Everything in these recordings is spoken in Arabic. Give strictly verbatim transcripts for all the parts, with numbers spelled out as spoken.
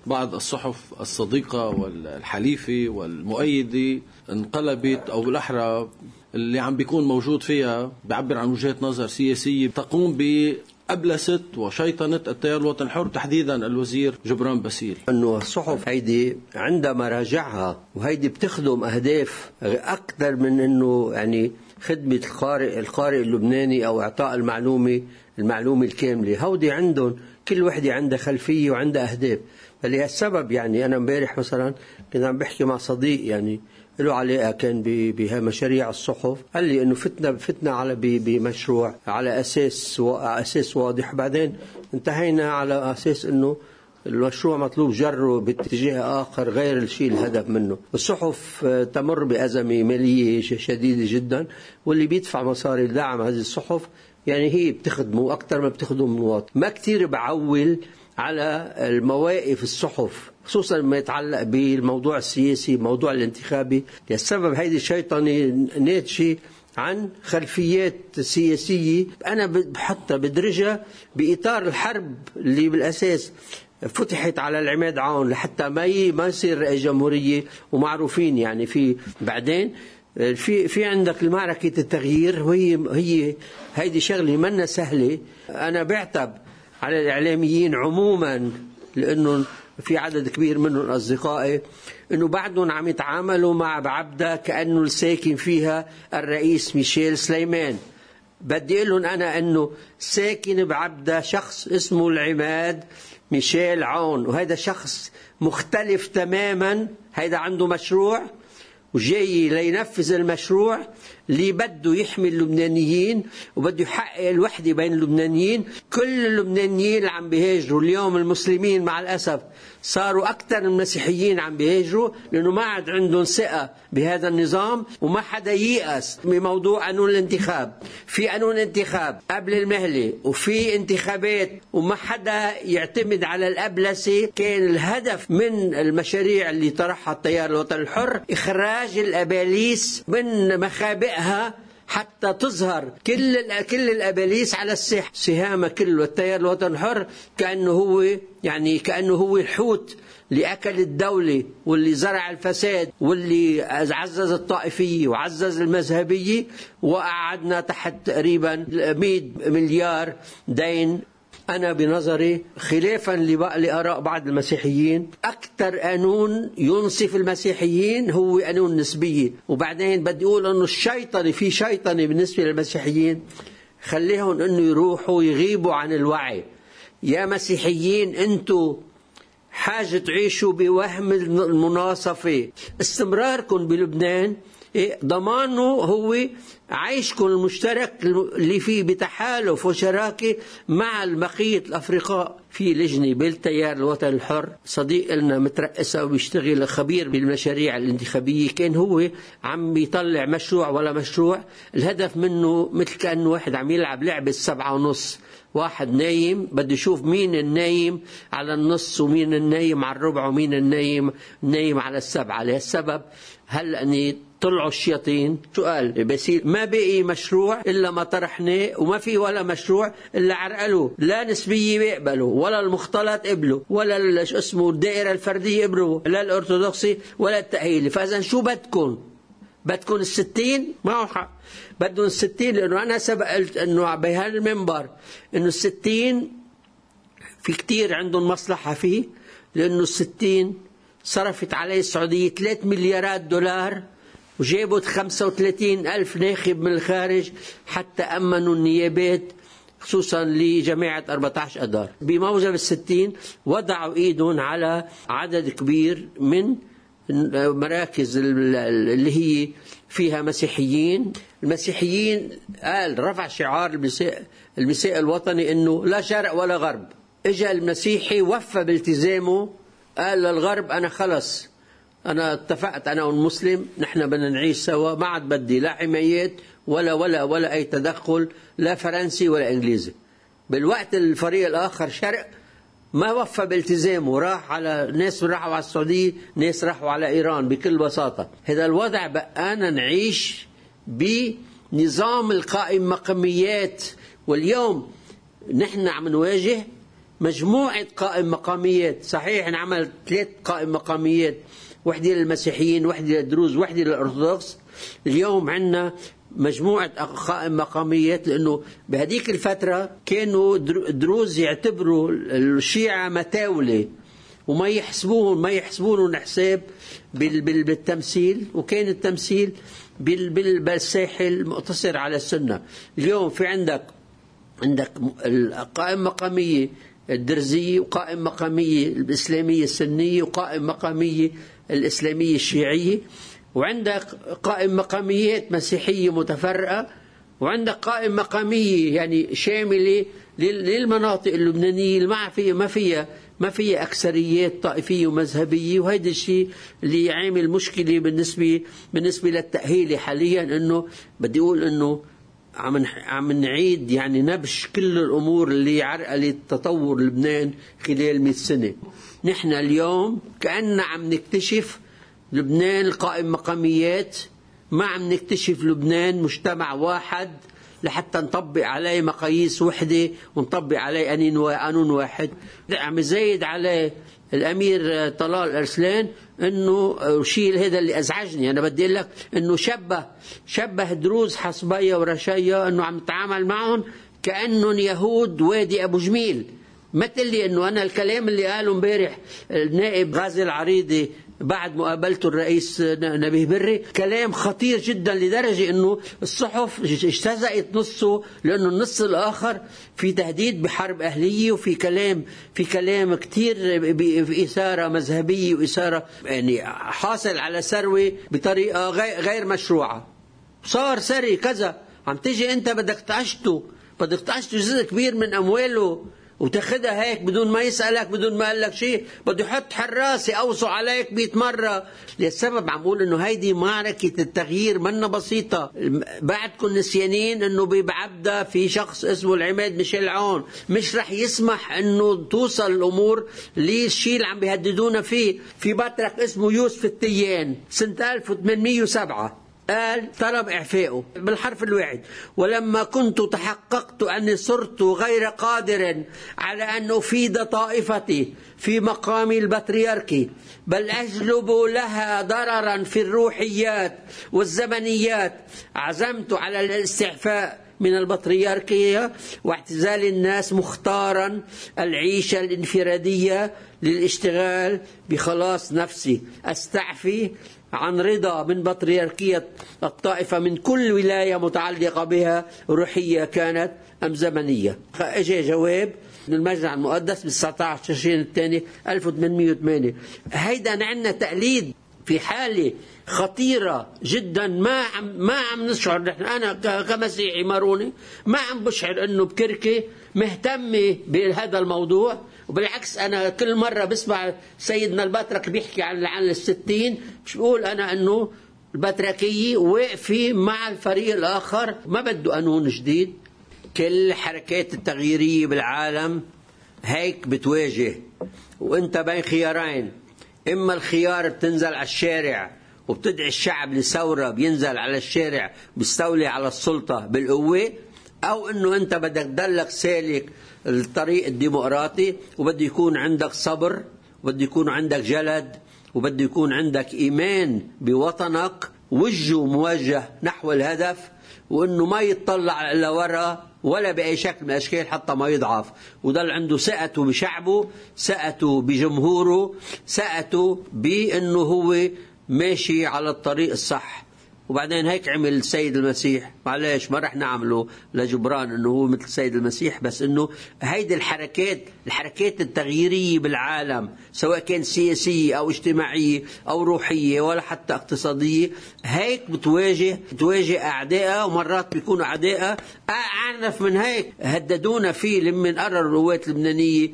بعض الصحف الصديقة والحليفة والمؤيدة انقلبت، أو بالأحرى اللي عم بيكون موجود فيها بيعبر عن وجهة نظر سياسية تقوم بأبلسة وشيطنة التيار الوطني الحر، تحديدا الوزير جبران باسيل. أنه الصحف هيدي عندها مراجعها، وهيدي بتخدم أهداف أكثر من أنه يعني خدمة القارئ القارئ اللبناني أو إعطاء المعلومة المعلومة الكاملة. هودي عندهم كل وحدة عندها خلفية وعندها أهداف. فلهالسبب يعني أنا امبارح مثلا كنت عم بحكي مع صديق يعني له علاقة كان بمشاريع الصحف، قال لي إنه فتنا فتنا على بمشروع على أساس أساس واضح، بعدين انتهينا على أساس إنه المشروع مطلوب جره باتجاه آخر غير الشيء الهدف منه. الصحف تمر بأزمة مالية شديدة جدا، واللي بيدفع مصاري لدعم هذه الصحف يعني هي بتخدمه أكثر ما بتخدم المواطن. ما كتير بعول على المواقف الصحف، خصوصا ما يتعلق بالموضوع السياسي الموضوع الانتخابي. السبب هيدي الشيطنة ناتجة عن خلفيات سياسية أنا بحطها بدرجة بإطار الحرب اللي بالأساس فتحت على العماد عون لحتى ما ما يصير رئيس جمهورية ومعروفين. يعني في بعدين في في عندك المعركة التغيير، وهي هي هيدي شغلة منا سهلة. أنا بعتب على الإعلاميين عموما، لأنه في عدد كبير منهم أصدقائي إنه بعدهم عم يتعاملوا مع بعبدة كأنه الساكن فيها الرئيس ميشيل سليمان. بدي أقول لهم أنا إنه ساكن بعبدة شخص اسمه العماد ميشيل عون، وهذا شخص مختلف تماما. هذا عنده مشروع وجاي لينفذ المشروع اللي بده يحمي اللبنانيين وبده يحقق الوحدة بين اللبنانيين. كل اللبنانيين اللي عم بيهاجروا اليوم، المسلمين مع الأسف صاروا أكثر من المسيحيين عم بيهاجروا، لأنه ما عاد عندهم ثقة بهذا النظام، وما حدا ييأس بموضوع قانون الانتخاب. في قانون انتخاب قبل المهلة وفي انتخابات، وما حدا يعتمد على الأبلسة. كان الهدف من المشاريع اللي طرحها التيار الوطني الحر إخراج الأباليس من مخابئها حتى تظهر كل كل الأباليس على الساحة. سهامة كله التيار الوطني الحر كأنه هو يعني كأنه هو الحوت اللي أكل الدولة واللي زرع الفساد واللي عزز الطائفية وعزز المذهبية، وقعدنا تحت تقريبا مئة مليار دين. أنا بنظري خلافا لآراء بعض المسيحيين، أكثر قانون ينصف المسيحيين هو قانون النسبية. وبعدين بدي أقول أنه الشيطنة في شيطنة بالنسبة للمسيحيين، خليهم أنه يروحوا يغيبوا عن الوعي. يا مسيحيين أنتوا حاجة تعيشوا بوهم المناصفة. استمراركم بلبنان ضمانه هو عيشكم المشترك اللي فيه بتحالف وشراكة مع البقية الأفرقاء. في لجنة بالتيار الوطني الحر صديق لنا مترأسة وبيشتغل خبير بالمشاريع الانتخابية، كان هو عم بيطلع مشروع ولا مشروع الهدف منه مثل كأنه واحد عم يلعب لعبة السبعة ونص. واحد نايم بده يشوف مين النايم على النص ومين النايم على الربع ومين النايم النايم على السبعة. لهالسبب هلأ أني طلعوا الشياطين. سؤال بسيط، ما بقي مشروع إلا ما طرحناه، وما في ولا مشروع إلا عرقلوا. لا نسبية بيقبلوا، ولا المختلط قبلوا، ولا اسمه الدائرة الفردية قبلوا، لا الأرثوذكسي ولا التأهيلي. فإذا شو بدكم؟ بدكم الستين؟ ما هو حق بدهم الستين، لأنه أنا سبق قلت أنه بهالمنبر أنه الستين في كتير عندهم مصلحة فيه، لأنه الستين صرفت عليه السعودية ثلاثة مليارات دولار، وجابوا خمسة وثلاثين ألف ناخب من الخارج حتى أمنوا النيابات خصوصا لجماعة أربعة عشر أدار. بموجب الستين وضعوا إيدهم على عدد كبير من مراكز اللي هي فيها مسيحيين. المسيحيين قال رفع شعار المساء المساء الوطني إنه لا شرق ولا غرب. إجا المسيحي وفى بالتزامه، قال للغرب أنا خلص أنا اتفقت أنا والمسلم نحن بدنا نعيش سوا، ما عاد بدي لا حمايات ولا ولا ولا أي تدخل لا فرنسي ولا إنجليزي. بالوقت الفريق الآخر شرق ما وفى بالتزامه، راح على ناس راحوا على السعودية، ناس راحوا على إيران. بكل بساطة هذا الوضع بقانا نعيش بنظام القائم مقاميات. واليوم نحن عم نواجه مجموعة قائم مقاميات. صحيح انعمل ثلاث قائم مقاميات، وحدة للمسيحيين، وحدة للدروز، وحدة للأرثوذكس. اليوم عندنا مجموعة قائم مقاميات، لأنه بهديك الفترة كانوا دروز يعتبروا الشيعة متاولة وما يحسبوهم ما يحسبون حساب بالتمثيل، وكان التمثيل بالساحل مقتصر على السنة. اليوم في عندك عندك القائم مقامية الدرزية، وقائم مقامية الإسلامية السنية، وقائم مقامية الإسلامية الشيعية، وعندك قائم مقاميات مسيحية متفرقة، وعندك قائم مقامية يعني شاملة للمناطق اللبنانية ما فيها ما فيها ما فيها أكثريات طائفية ومذهبية. وهذا الشيء اللي عامل مشكلة بالنسبة بالنسبة للتأهيل حاليا، إنه بدي أقول إنه عم عم نعيد يعني نبش كل الأمور اللي عرقلت تطور لبنان خلال مئة سنة. نحن اليوم كأننا عم نكتشف لبنان القائم مقاميات، ما عم نكتشف لبنان مجتمع واحد لحتى نطبق عليه مقاييس وحدة ونطبق عليه قانون واحد. عم يزايد عليه الأمير طلال أرسلان إنه شيء هذا اللي أزعجني. أنا بدي أقول لك إنه شبه شبه دروز حصبية ورشاية إنه عم يتعامل معهم كأنهم يهود وادي أبو جميل. مثل لي إنه أنا الكلام اللي قاله امبارح النائب غازي العريضي بعد مقابلته الرئيس نبيه بري كلام خطير جدا، لدرجة انه الصحف اجتزأت نصه، لانه النص الاخر في تهديد بحرب اهلية، وفي كلام في كلام كتير بإثارة مذهبية وإثارة يعني حاصل على ثروة بطريقة غير مشروعة. صار ثري كذا، عم تيجي انت بدك تعشته بدك تعشته جزء كبير من امواله وتاخدها هيك بدون ما يسألك بدون ما قال لك شيء، بده يحط حراسة أوصوا عليك مئة مرة. للسبب عم بقول إنه هيدي معركة التغيير منا بسيطة. بعدكم نسيانين إنه ببعبدة في شخص اسمه العماد ميشيل عون مش رح يسمح إنه توصل الأمور للشيء اللي عم بيهددونا فيه. في بطرك اسمه يوسف التيان سنة ألف وثمانمئة وسبعة قال طلب إعفائه بالحرف الواحد: ولما كنت تحققت أني صرت غير قادر على أن أفيد طائفتي في مقام البطريركي، بل أجلب لها ضررا في الروحيات والزمنيات، عزمت على الاستعفاء من البطريركية واعتزال الناس، مختارا العيشة الانفرادية للاشتغال بخلاص نفسي، أستعفي عن رضا من بطريركية الطائفة من كل ولاية متعلقة بها روحية كانت أم زمنية. اجى جواب من المجمع المقدس بالتسعة عشر تشرين الثاني ألف وثمانمئة وثمانية. هيدا عندنا تقليد في حالة خطيرة جدا. ما عم ما عم نشعر نحن، أنا كمسيحي ماروني ما عم بشعر إنه بكركي مهتمة بهذا الموضوع. وبالعكس أنا كل مرة بسمع سيدنا البطرك بيحكي عن عن الستين، مش بقول أنا إنه البطركية واقفة مع الفريق الآخر ما بده قانون جديد. كل الحركات التغييرية بالعالم هيك بتواجه، وانت بين خيارين: إما الخيار بتنزل على الشارع وبتدعي الشعب لثورة، بينزل على الشارع بيستولي على السلطة بالقوة، أو إنه أنت بدك تضلك سالك الطريق الديمقراطي، وبده يكون عندك صبر، وبده يكون عندك جلد، وبده يكون عندك إيمان بوطنك، وجهه موجه نحو الهدف، وإنه ما يتطلع إلا وراء ولا بأي شكل من الأشكال حتى ما يضعف، وضل عنده ثقته بشعبه، ثقته بجمهوره، ثقته بأنه هو ماشي على الطريق الصح. وبعدين هيك عمل السيد المسيح. معلش ما رح نعمله لجبران انه هو مثل السيد المسيح، بس انه هيدي الحركات الحركات التغييرية بالعالم سواء كان سياسية او اجتماعية او روحية ولا حتى اقتصادية، هيك بتواجه بتواجه اعدائها، ومرات بيكونوا اعدائها اعنف من هيك. هددونا فيه لما قرروا القوات اللبنانية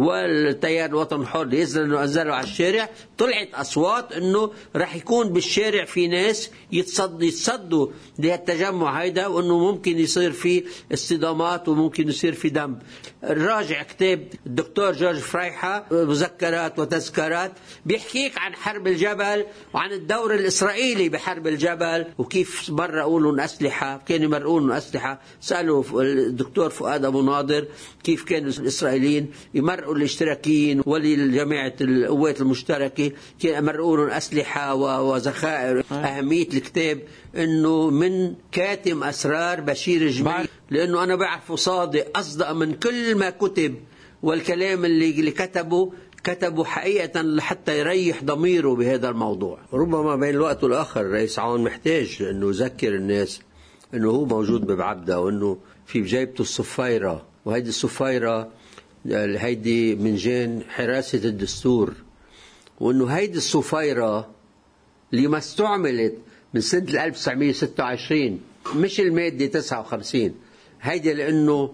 والتيار الوطن الحر ينزلوا نزلوا على الشارع، طلعت أصوات إنه رح يكون بالشارع في ناس يتصد يتصدوا لهالتجمع هيدا، وإنه ممكن يصير في اصطدامات وممكن يصير في دم. الراجع كتاب الدكتور جورج فريحة مذكرات وتذكارات بيحكيك عن حرب الجبل وعن الدور الإسرائيلي بحرب الجبل، وكيف مرة قولوا أسلحة كانوا يمرقون أسلحة. سألوا الدكتور فؤاد أبو ناظر كيف كانوا الإسرائيليين يمرقوا مرقوا الاشتراكيين ولجماعة القوات المشتركة، كان مرقوا لهم أسلحة وذخائر. أهمية الكتاب أنه من كاتم أسرار بشير جميل، لأنه أنا بعرفه صادق، أصدق من كل ما كتب، والكلام اللي, اللي كتبه كتبوا حقيقة لحتى يريح ضميره بهذا الموضوع. ربما بين الوقت والآخر الرئيس عون محتاج أنه يذكر الناس أنه هو موجود ببعبدة، وأنه في بجيبته الصفيرة، وهيدي الصفيرة هيدي من جان حراسة الدستور، وأنه هيدي الصفيرة اللي ما استعملت من سنة ألف وتسعمئة وستة وعشرين، مش المادة تسعة وخمسين، هيدي لأنه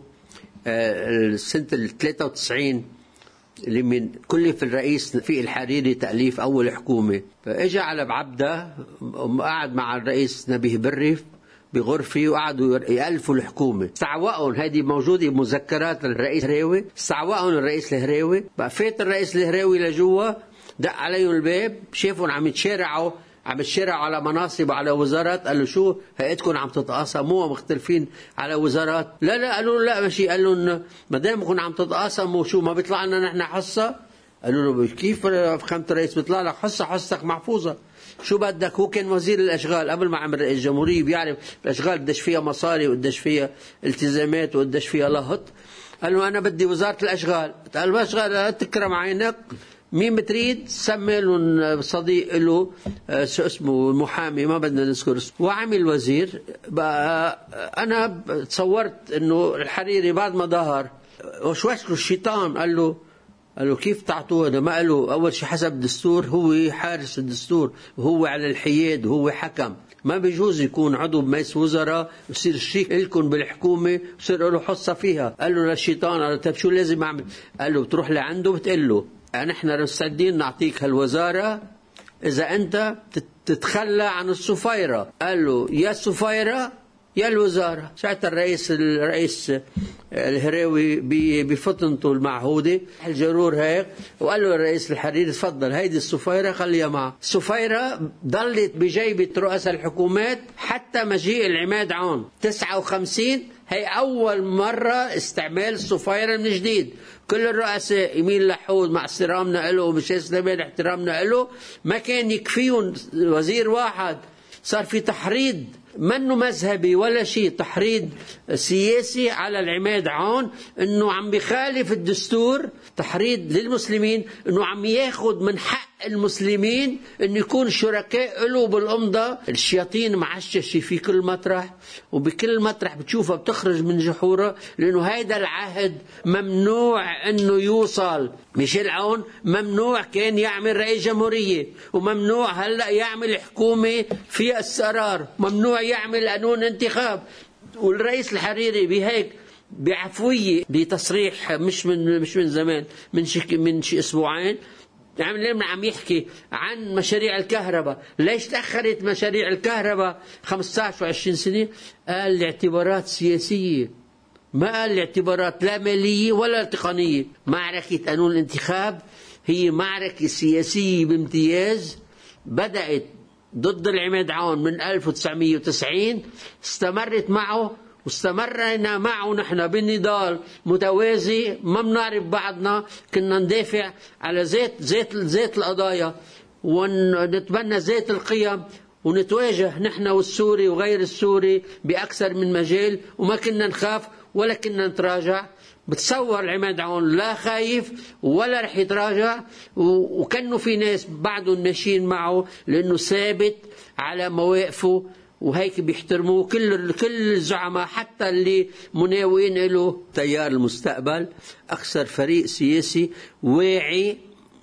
سنة ثلاثة وتسعين اللي من كلف الرئيس في الحريري تأليف أول حكومة، فإجا على بعبدة قعد مع الرئيس نبيه بري بغرفة وقعدوا يألفوا الحكومة. استعوقهم، هذه موجودة بمذكرات الرئيس الهراوي، استعوقهم الرئيس الهراوي. بقى فات الرئيس الهراوي لجوا، دق عليهم الباب، شافهم عم يتشارعوا عم يتشارعوا على مناصب وعلى وزارات. قال له شو هيئتكم عم تتقاسموا مختلفين على وزارات؟ لا لا قالوا له لا ماشي. قال لهم ما دامكم عم تتقاسموا شو ما بيطلع لنا نحن حصة؟ قالوا له كيف فخامة الرئيس بيطلع لك حصة؟ حصتك محفوظة، شو بدك؟ هو كان وزير الأشغال قبل ما عمل رئيس جمهورية، بيعرف الأشغال قديش فيها مصاري وقديش فيها التزامات وقديش فيها لهط. قال له أنا بدي وزارة الأشغال. قال له أشغال تكرم عينك، مين بتريد؟ سمي لهم صديق له شو اسمه محامي ما بدنا نذكر اسمه، وعمل وزير. بقى أنا تصورت إنه الحريري بعد ما ظهر وشوش له الشيطان، قال له قال له كيف تعطوه هذا؟ ما قالوا أول شيء حسب الدستور، هو حارس الدستور وهو على الحياد وهو حكم، ما بيجوز يكون عضو بمجلس وزراء ويصير شريك لكم بالحكومة ويصير له حصة فيها. قال له للشيطان، قال له طيب شو لازم أعمل؟ قال له بتروح لعنده بتقول له نحن مستعدين نعطيك هالوزارة إذا أنت تتخلى عن الصفيرة. قال له يا الصفيرة يا الوزارة. ساعتها الرئيس الرئيس الهراوي بفطنته المعهودة الجرور هيك، وقال له الرئيس الحريري تفضل هيدي الصفيرة خليها معه. الصفيرة ضلت بجيبة رؤساء الحكومات حتى مجيء العماد عون تسعة وخمسين. هي أول مرة استعمال الصفيرة من جديد. كل الرؤساء يمين لحود مع احترامنا له ومشي سليمان احترامنا له، ما كان يكفيهم وزير واحد. صار في تحريض منه مذهبي ولا شيء، تحريض سياسي على العماد عون انه عم بيخالف الدستور، تحريض للمسلمين انه عم ياخذ من حق المسلمين انه يكون شركاء له بالأمضة. الشياطين معششة في كل مطرح، وبكل مطرح بتشوفها بتخرج من جحورها، لانه هيدا العهد ممنوع انه يوصل. ميشيل عون ممنوع كان يعمل رئيس جمهورية، وممنوع هلا يعمل حكومة فيها السرار، ممنوع يعمل قانون انتخاب. والرئيس الحريري بهيك بعفوية بتصريح مش من مش من زمان، من شي من شي اسبوعين، عم عم يحكي عن مشاريع الكهرباء. ليش تأخرت مشاريع الكهرباء خمسة عشر وعشرين سنة؟ قال لاعتبارات سياسية، ما قال لاعتبارات لا مالية ولا تقنية. معركة قانون الانتخاب هي معركة سياسية بامتياز، بدأت ضد العماد عون من ألف وتسعمئة وتسعين، استمرت معه واستمرنا معه نحن بالنضال متوازي، ما بنعرف بعضنا، كنا ندافع على ذات ذات ذات القضايا ونتبنى ذات القيم، ونتواجه نحن والسوري وغير السوري بأكثر من مجال، وما كنا نخاف ولا كنا نتراجع. بتصور العماد عون لا خايف ولا رح يتراجع، وكانوا في ناس بعدهم ماشيين معه لأنه ثابت على مواقفه، وهيك بيحترموه كل كل الزعماء حتى اللي مناوئين له. تيار المستقبل أكثر فريق سياسي واعي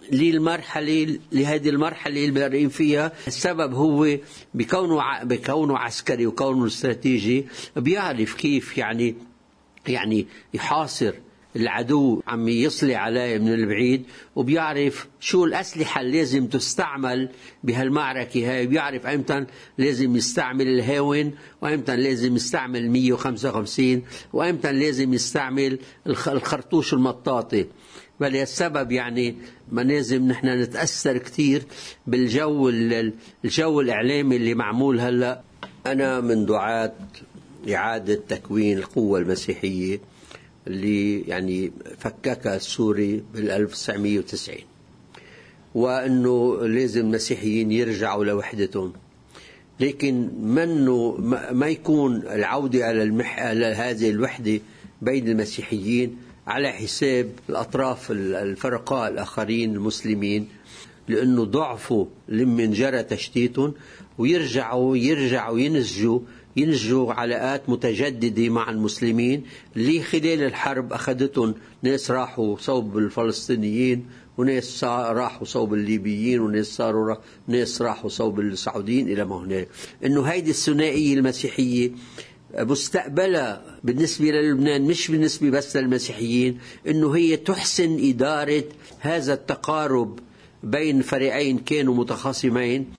للمرحلة لهذه المرحلة اللي بارين فيها. السبب هو بكونه بكونه عسكري وكونه استراتيجي، بيعرف كيف يعني يعني يحاصر العدو عم يصلي عليه من البعيد، وبيعرف شو الأسلحة اللي لازم تستعمل بهالمعركة هاي، بيعرف أيمتى لازم يستعمل الهاون، وأيمتى لازم يستعمل مئة وخمسة وخمسين، وأيمتى لازم يستعمل الخرطوش المطاطي. ولهالسبب يعني ما لازم نحن نتأثر كتير بالجو الجو الإعلامي اللي معمول هلأ. أنا من دعاة إعادة تكوين القوة المسيحية، اللي يعني فككها السوري بال ألف وتسعمئة وتسعين، وأنه لازم المسيحيين يرجعوا لوحدتهم. لكن منه ما يكون العودة على, المح... على هذه الوحدة بين المسيحيين على حساب الأطراف الفرقاء الآخرين المسلمين، لأنه ضعفوا لمن جرى تشتيتهم، ويرجعوا يرجعوا ينسجوا ينسجوا علاقات متجددة مع المسلمين اللي خلال الحرب أخذتهم ناس راحوا صوب الفلسطينيين، وناس راحوا صوب الليبيين، وناس صاروا ناس راحوا صوب السعوديين إلى ما هناك. إنه هيدي الثنائية المسيحية مستقبلها بالنسبة للبنان مش بالنسبة بس للمسيحيين، إنه هي تحسن إدارة هذا التقارب بين فريقين كانوا متخاصمين.